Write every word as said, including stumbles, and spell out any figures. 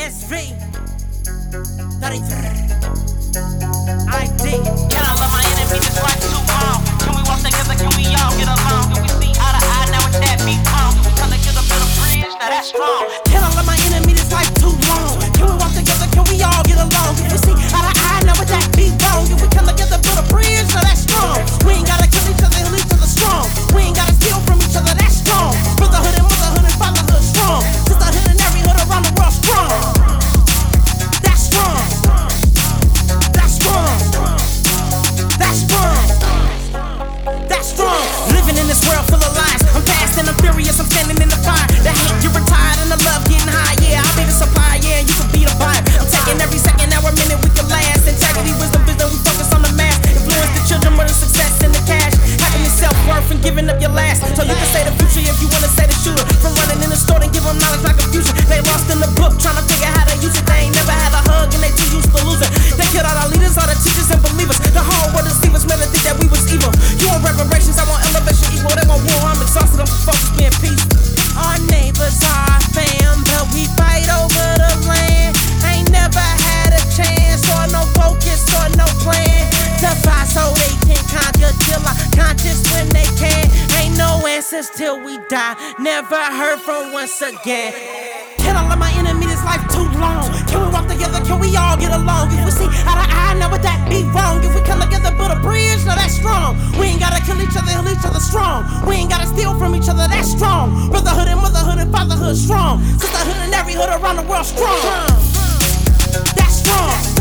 S V thirty-three I D. Can I love my enemy just like too long? Can we walk together? Can we all get along? Can we see eye to eye now with that beat wrong? Can we come together, build a bridge? Now that's strong. Can I love my enemy this life too long? Can we walk together? Can we all get along? Can we see eye to eye now with that beat wrong? Can we come together, build a bridge? Now that's strong. We ain't gotta kill each other, heal each other strong. We ain't gotta steal from each other, that's strong. Brotherhood and motherhood and fatherhood strong. Sisterhood and every hood around the world strong. That's strong. That's strong. That's strong. That's strong. Living in this world full of lies. I'm fast and I'm furious, I'm standing in the fire. The hate, you're retired, and the love getting high. Yeah, I'll be the supplier, yeah, and you can be the buyer. I'm taking every second, hour, minute we can last. Integrity, wisdom, vision, we focus on the mass. Influence the children with the success and the cash. Having your self-worth and giving up your last. So you can say the future if you wanna say the shooter. From running in the store and give them knowledge like a future. They lost in the book, trying to figure how to use it. They ain't never had a hug and they too used to lose it. They killed all our leaders, all the teachers and believers. The whole world deceivers, man, they think that we was evil. You want reparations, I want elevation equal. They want war, I'm exhausted, I'm focused, being peaceful. Our neighbors are our fam, but we fight over the land. Ain't never had a chance, or no focus, or no plan. Divide so they can conquer, kill our conscience when they can. Ain't no answers till we die, never heard from once again. Can I love my enemy this life too long? Can we walk together, can we all get along? If we see eye to eye, now would that be wrong? If we come together, build a bridge, now that's strong. We ain't gotta kill each other, heal each other strong. We ain't gotta steal from each other, that's strong. Brotherhood and motherhood and fatherhood strong. Sisterhood and every hood around the world strong. That's strong.